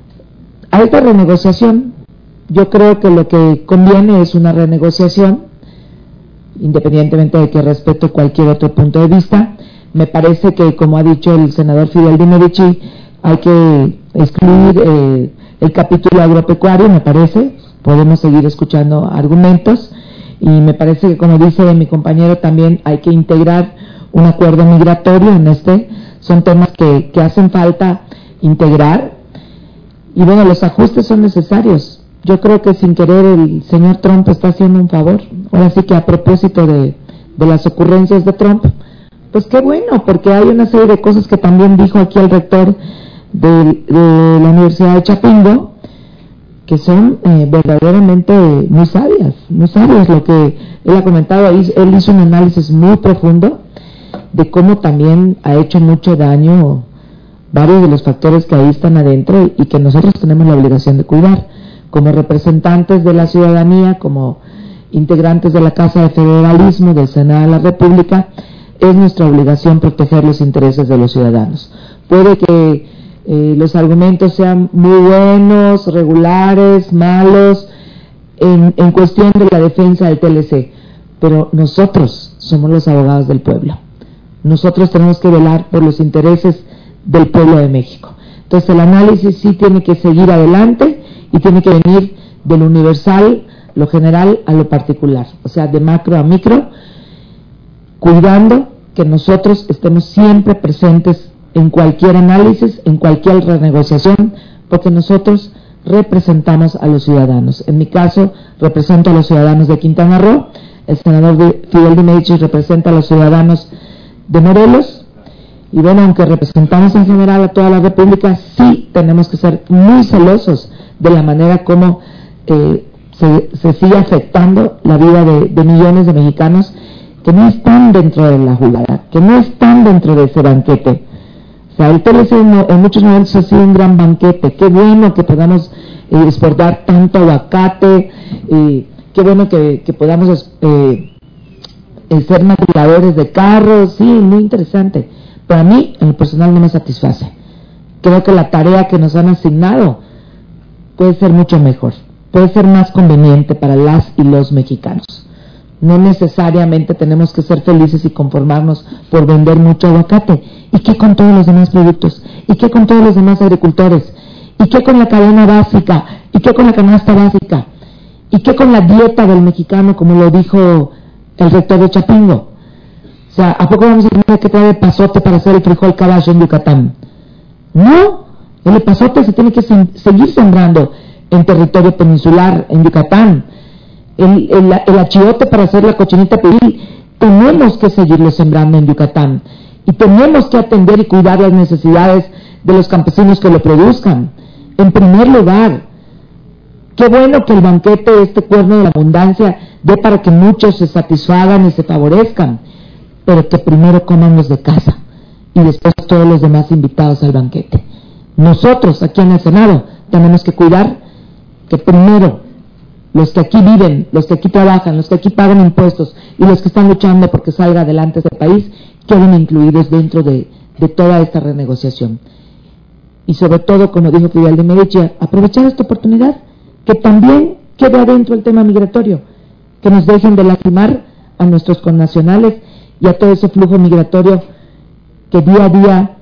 renegociación. Yo creo que lo que conviene es una renegociación, independientemente de que respeto cualquier otro punto de vista. Me parece que, como ha dicho el senador Fidel Di Medici, hay que excluir el capítulo agropecuario, me parece. Podemos seguir escuchando argumentos, y me parece que, como dice mi compañero, también hay que integrar un acuerdo migratorio en son temas que hacen falta integrar, y bueno, los ajustes son necesarios. Yo creo que sin querer el señor Trump está haciendo un favor. Ahora sí que, a propósito de las ocurrencias de Trump, pues qué bueno, porque hay una serie de cosas que también dijo aquí el rector de la Universidad de Chapingo, que son verdaderamente muy sabias lo que él ha comentado. Él hizo un análisis muy profundo de cómo también ha hecho mucho daño varios de los factores que ahí están adentro y que nosotros tenemos la obligación de cuidar. Como representantes de la ciudadanía, como integrantes de la Casa de Federalismo del Senado de la República, es nuestra obligación proteger los intereses de los ciudadanos. Puede que los argumentos sean muy buenos, regulares, malos, en cuestión de la defensa del TLC, pero nosotros somos los abogados del pueblo. Nosotros tenemos que velar por los intereses del pueblo de México. Entonces el análisis sí tiene que seguir adelante, y tiene que venir de lo universal, lo general, a lo particular, o sea, de macro a micro, cuidando que nosotros estemos siempre presentes en cualquier análisis, en cualquier renegociación, porque nosotros representamos a los ciudadanos. En mi caso, represento a los ciudadanos de Quintana Roo, el senador Fidel Di Medici representa a los ciudadanos de Morelos, y bueno, aunque representamos en general a toda la República, sí tenemos que ser muy celosos de la manera como se sigue afectando la vida de millones de mexicanos que no están dentro de la jugada, que no están dentro de ese banquete. O sea, el TLC en muchos momentos ha sido un gran banquete. Qué bueno que podamos exportar tanto aguacate, qué bueno que podamos ser maquiladores de carros, sí, muy interesante. Pero a mí, en lo personal, no me satisface. Creo que la tarea que nos han asignado puede ser mucho mejor, puede ser más conveniente para las y los mexicanos. No necesariamente tenemos que ser felices y conformarnos por vender mucho aguacate. ¿Y qué con todos los demás productos? ¿Y qué con todos los demás agricultores? ¿Y qué con la cadena básica? ¿Y qué con la canasta básica? ¿Y qué con la dieta del mexicano, como lo dijo el rector de Chapingo? O sea, ¿a poco vamos a tener que traer epazote para hacer el frijol caballo en Yucatán? No, el epazote se tiene que seguir sembrando en territorio peninsular, en Yucatán. El achiote para hacer la cochinita pibil, tenemos que seguirlo sembrando en Yucatán. Y tenemos que atender y cuidar las necesidades de los campesinos que lo produzcan. En primer lugar, qué bueno que el banquete, este cuerno de la abundancia, dé para que muchos se satisfagan y se favorezcan, pero que primero coman los de casa y después todos los demás invitados al banquete. Nosotros, aquí en el Senado, tenemos que cuidar que primero los que aquí viven, los que aquí trabajan, los que aquí pagan impuestos y los que están luchando porque salga adelante este país, queden incluidos dentro de toda esta renegociación. Y sobre todo, como dijo Fidel Di Medici, aprovechar esta oportunidad, que también quede adentro el tema migratorio, que nos dejen de lastimar a nuestros connacionales y a todo ese flujo migratorio que día a día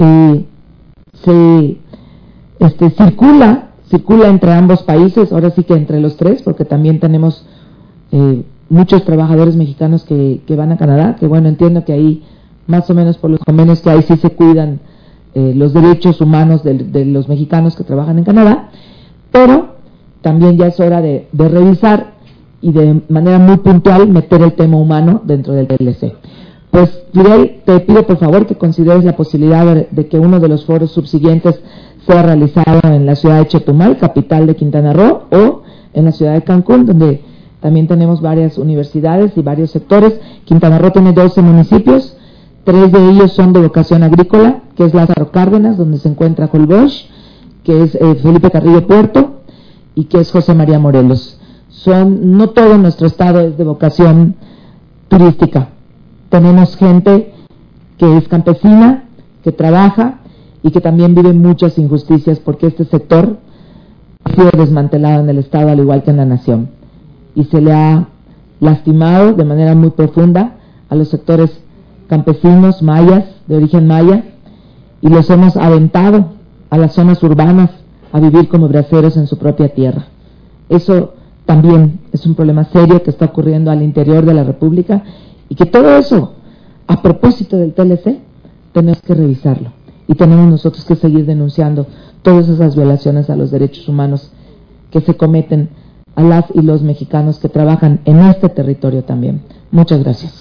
circula entre ambos países, ahora sí que entre los tres, porque también tenemos muchos trabajadores mexicanos que van a Canadá, que bueno, entiendo que ahí, más o menos por los convenios que hay, sí se cuidan los derechos humanos de los mexicanos que trabajan en Canadá, pero también ya es hora de revisar y de manera muy puntual meter el tema humano dentro del TLC. Pues, Fidel, te pido por favor que consideres la posibilidad de que uno de los foros subsiguientes sea realizado en la ciudad de Chetumal, capital de Quintana Roo, o en la ciudad de Cancún, donde También tenemos varias universidades y varios sectores. Quintana Roo tiene 12 municipios, 3 de ellos son de vocación agrícola, que es Lázaro Cárdenas, donde se encuentra Holbox, que es Felipe Carrillo Puerto y que es José María Morelos. No todo nuestro estado es de vocación turística. Tenemos gente que es campesina, que trabaja y que también vive muchas injusticias porque este sector ha sido desmantelado en el estado al igual que en la nación y se le ha lastimado de manera muy profunda a los sectores campesinos mayas, de origen maya, y los hemos aventado a las zonas urbanas a vivir como braceros en su propia tierra. Eso también es un problema serio que está ocurriendo al interior de la República y que todo eso, a propósito del TLC, tenemos que revisarlo y tenemos nosotros que seguir denunciando todas esas violaciones a los derechos humanos que se cometen a las y los mexicanos que trabajan en este territorio también. Muchas gracias.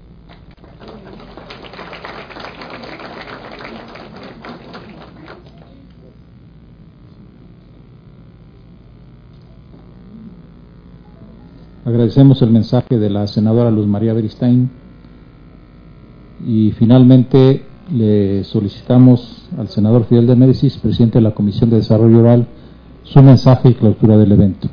Agradecemos el mensaje de la senadora Luz María Beristain y finalmente le solicitamos al senador Fidel de Médicis, presidente de la Comisión de Desarrollo Rural, su mensaje y clausura del evento.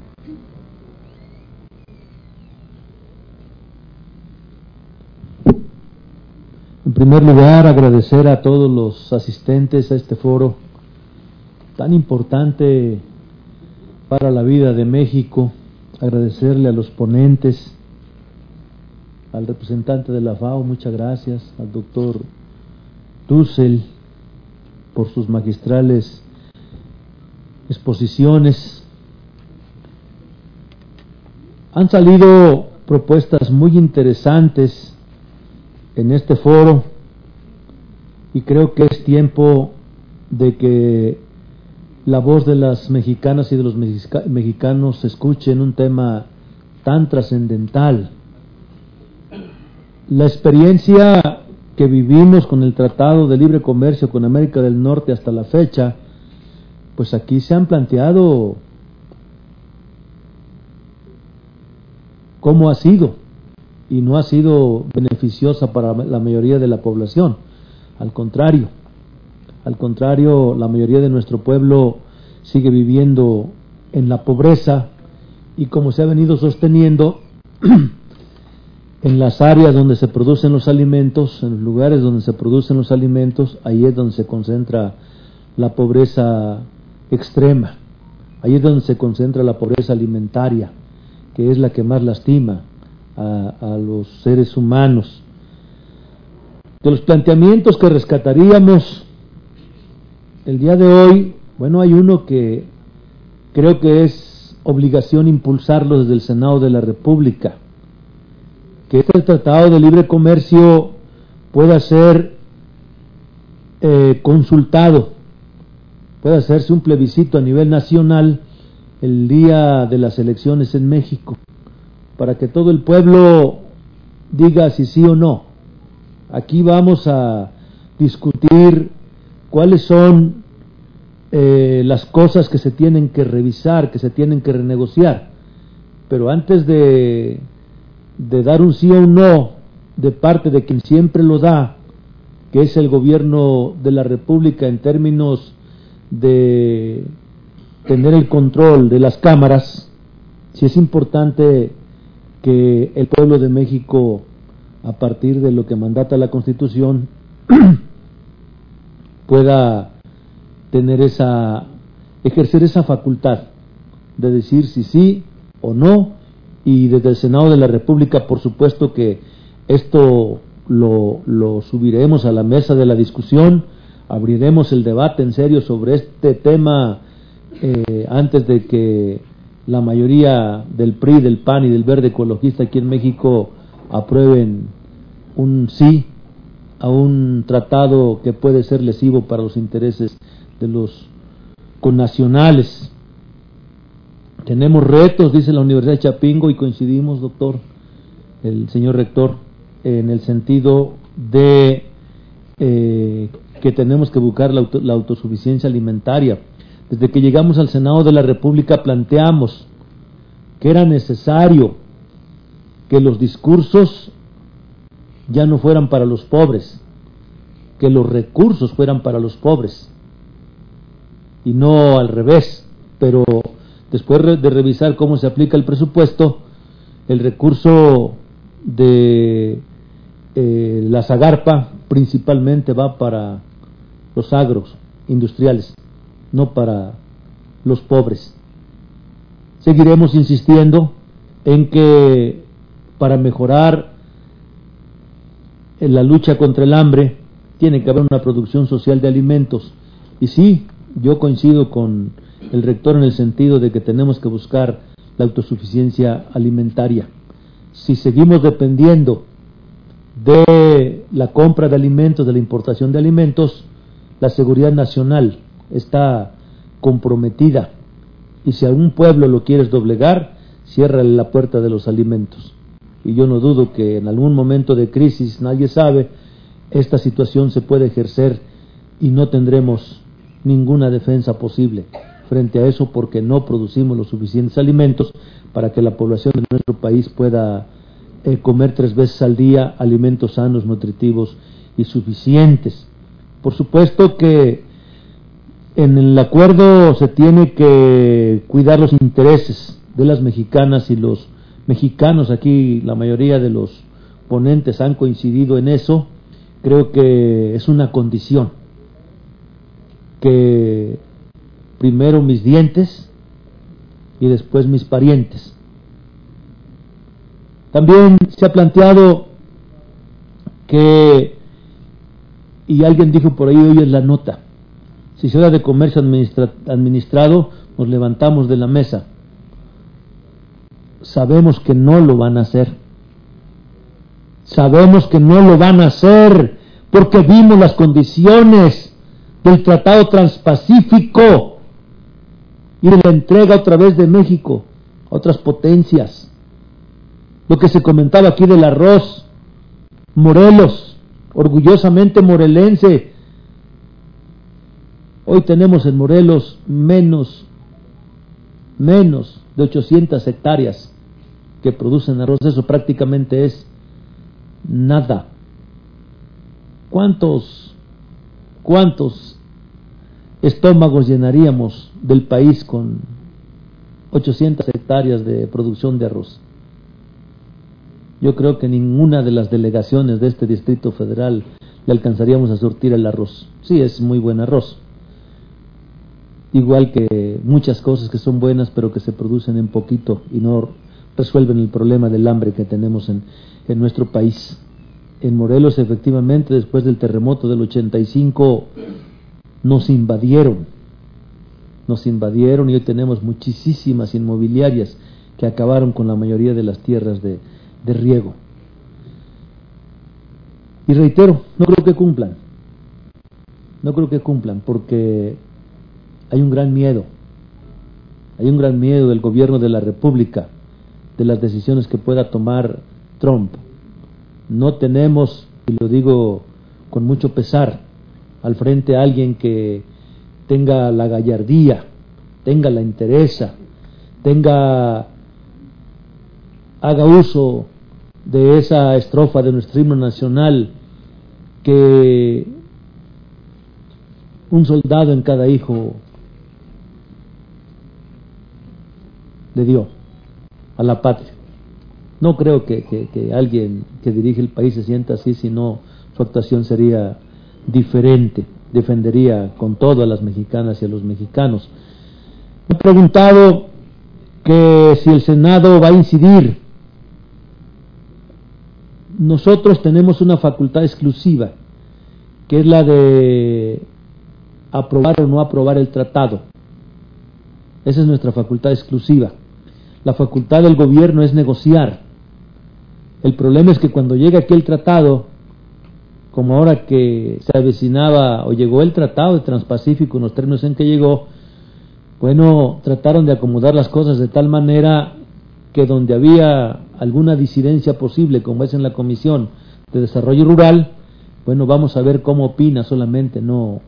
En primer lugar, agradecer a todos los asistentes a este foro tan importante para la vida de México. Agradecerle a los ponentes, al representante de la FAO, muchas gracias, al doctor Dussel por sus magistrales exposiciones. Han salido propuestas muy interesantes en este foro y creo que es tiempo de que la voz de las mexicanas y de los mexicanos se escuche en un tema tan trascendental. La experiencia que vivimos con el Tratado de Libre Comercio con América del Norte hasta la fecha, pues aquí se han planteado cómo ha sido y no ha sido beneficiosa para la mayoría de la población. Al contrario, la mayoría de nuestro pueblo sigue viviendo en la pobreza y como se ha venido sosteniendo en las áreas donde se producen los alimentos, en los lugares donde se producen los alimentos, ahí es donde se concentra la pobreza extrema, ahí es donde se concentra la pobreza alimentaria, que es la que más lastima a los seres humanos. De los planteamientos que rescataríamos el día de hoy, bueno, hay uno que creo que es obligación impulsarlo desde el Senado de la República, que este Tratado de Libre Comercio pueda ser consultado, pueda hacerse un plebiscito a nivel nacional el día de las elecciones en México, para que todo el pueblo diga si sí o no. Aquí vamos a discutir cuáles son las cosas que se tienen que revisar, que se tienen que renegociar, pero antes de dar un sí o un no de parte de quien siempre lo da, que es el gobierno de la República en términos de tener el control de las cámaras, sí es importante que el pueblo de México, a partir de lo que mandata la Constitución, pueda ejercer esa facultad de decir si sí o no, y desde el Senado de la República, por supuesto que esto lo subiremos a la mesa de la discusión, abriremos el debate en serio sobre este tema antes de que la mayoría del PRI, del PAN y del Verde Ecologista aquí en México aprueben un sí a un tratado que puede ser lesivo para los intereses de los connacionales. Tenemos retos, dice la Universidad de Chapingo, y coincidimos, doctor, el señor rector, en el sentido de que tenemos que buscar la autosuficiencia alimentaria. Desde que llegamos al Senado de la República planteamos que era necesario que los discursos ya no fueran para los pobres, que los recursos fueran para los pobres, y no al revés. Pero después de revisar cómo se aplica el presupuesto, el recurso de la Zagarpa principalmente va para los agros industriales, no para los pobres. Seguiremos insistiendo en que para mejorar en la lucha contra el hambre tiene que haber una producción social de alimentos. Y sí, yo coincido con el rector en el sentido de que tenemos que buscar la autosuficiencia alimentaria. Si seguimos dependiendo de la compra de alimentos, de la importación de alimentos, la seguridad nacional está comprometida, y si a un pueblo lo quieres doblegar, ciérrale la puerta de los alimentos. Y yo no dudo que en algún momento de crisis, nadie sabe, esta situación se puede ejercer y no tendremos ninguna defensa posible frente a eso, porque no producimos los suficientes alimentos para que la población de nuestro país pueda comer 3 veces al día alimentos sanos, nutritivos y suficientes. Por supuesto que en el acuerdo se tiene que cuidar los intereses de las mexicanas y los mexicanos. Aquí la mayoría de los ponentes han coincidido en eso. Creo que es una condición que primero mis dientes y después mis parientes. También se ha planteado que, y alguien dijo por ahí, hoy es la nota, si se habla de comercio administrado, nos levantamos de la mesa. Sabemos que no lo van a hacer. Sabemos que no lo van a hacer porque vimos las condiciones del Tratado Transpacífico y de la entrega otra vez de México a otras potencias. Lo que se comentaba aquí del arroz, Morelos, orgullosamente morelense. Hoy tenemos en Morelos menos de 800 hectáreas que producen arroz. Eso prácticamente es nada. ¿Cuántos estómagos llenaríamos del país con 800 hectáreas de producción de arroz? Yo creo que ninguna de las delegaciones de este Distrito Federal le alcanzaríamos a surtir el arroz. Sí, es muy buen arroz, igual que muchas cosas que son buenas pero que se producen en poquito y no resuelven el problema del hambre que tenemos en nuestro país. En Morelos, efectivamente, después del terremoto del 85 nos invadieron y hoy tenemos muchísimas inmobiliarias que acabaron con la mayoría de las tierras de riego. Y reitero, no creo que cumplan porque hay un gran miedo del gobierno de la República, de las decisiones que pueda tomar Trump. No tenemos, y lo digo con mucho pesar, al frente a alguien que tenga la gallardía, tenga la entereza, haga uso de esa estrofa de nuestro himno nacional, que un soldado en cada hijo le dio a la patria. No creo que alguien que dirige el país se sienta así, sino su actuación sería diferente, defendería con todo a las mexicanas y a los mexicanos. Me he preguntado que si el Senado va a incidir. Nosotros tenemos una facultad exclusiva, que es la de aprobar o no aprobar el tratado. Esa es nuestra facultad exclusiva. La facultad del gobierno es negociar. El problema es que cuando llega aquí el tratado, como ahora que se avecinaba o llegó el tratado de Transpacífico en los términos en que llegó, bueno, trataron de acomodar las cosas de tal manera que donde había alguna disidencia posible, como es en la Comisión de Desarrollo Rural, bueno, vamos a ver cómo opina solamente, no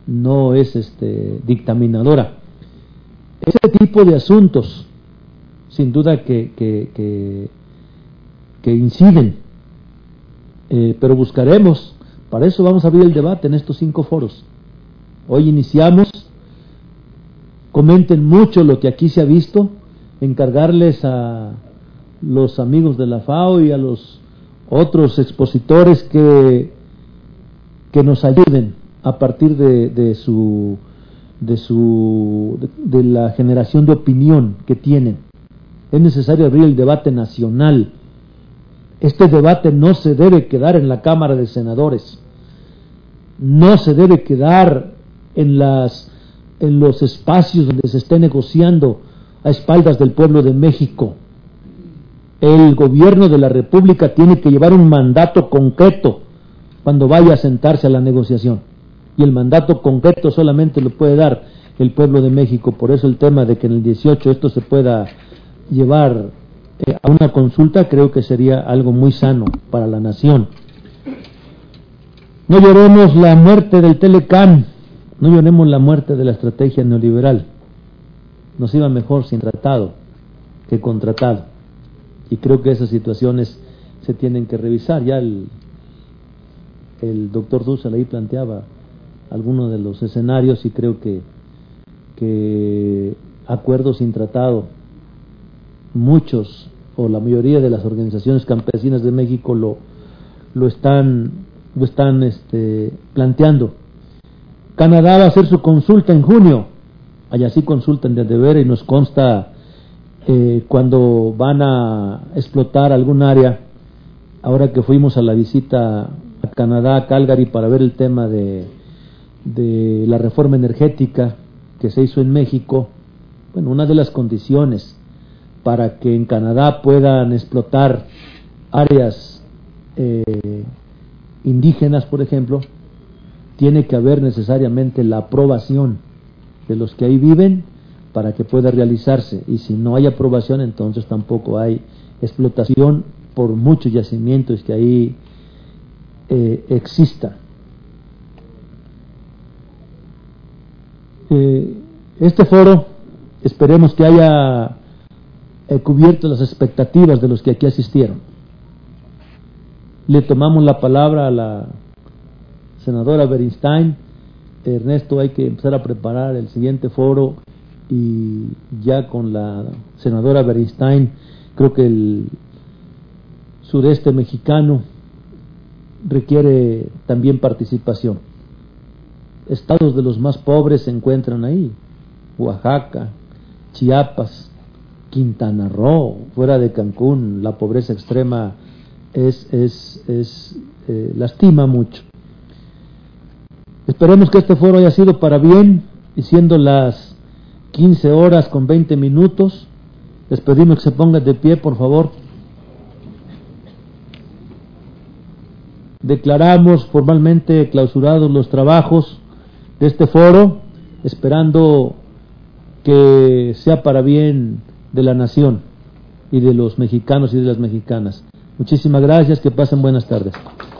es dictaminadora. Ese tipo de asuntos sin duda que inciden, pero buscaremos, para eso vamos a abrir el debate en estos 5 foros. Hoy iniciamos, comenten mucho lo que aquí se ha visto, encargarles a los amigos de la FAO y a los otros expositores que nos ayuden a partir de la generación de opinión que tienen. Es necesario abrir el debate nacional. Este debate no se debe quedar en la Cámara de Senadores, no se debe quedar en los espacios donde se esté negociando a espaldas del pueblo de México. El gobierno de la República tiene que llevar un mandato concreto cuando vaya a sentarse a la negociación, y el mandato concreto solamente lo puede dar el pueblo de México. Por eso el tema de que en el 18 esto se pueda llevar a una consulta, creo que sería algo muy sano para la nación. No lloremos la muerte del Telecán, no lloremos la muerte de la estrategia neoliberal. Nos iba mejor sin tratado que con tratado, y creo que esas situaciones se tienen que revisar. Ya el doctor Dussel ahí planteaba algunos de los escenarios, y creo que acuerdos sin tratado, muchos o la mayoría de las organizaciones campesinas de México lo están planteando. Canadá va a hacer su consulta en junio, allá sí consultan de veras, y nos consta cuando van a explotar algún área. Ahora que fuimos a la visita a Canadá, a Calgary, para ver el tema de la reforma energética que se hizo en México, bueno, una de las condiciones para que en Canadá puedan explotar áreas indígenas, por ejemplo, tiene que haber necesariamente la aprobación de los que ahí viven para que pueda realizarse, y si no hay aprobación, entonces tampoco hay explotación por muchos yacimientos que ahí exista. Este foro esperemos que haya cubierto las expectativas de los que aquí asistieron. Le tomamos la palabra a la senadora Beristain. Ernesto, hay que empezar a preparar el siguiente foro, y ya con la senadora Beristain creo que el sureste mexicano requiere también participación. Estados de los más pobres se encuentran ahí: Oaxaca, Chiapas, Quintana Roo, fuera de Cancún. La pobreza extrema lastima mucho. Esperemos que este foro haya sido para bien, y siendo las 15:20, les pedimos que se pongan de pie, por favor. Declaramos formalmente clausurados los trabajos de este foro, esperando que sea para bien de la nación y de los mexicanos y de las mexicanas. Muchísimas gracias, que pasen buenas tardes.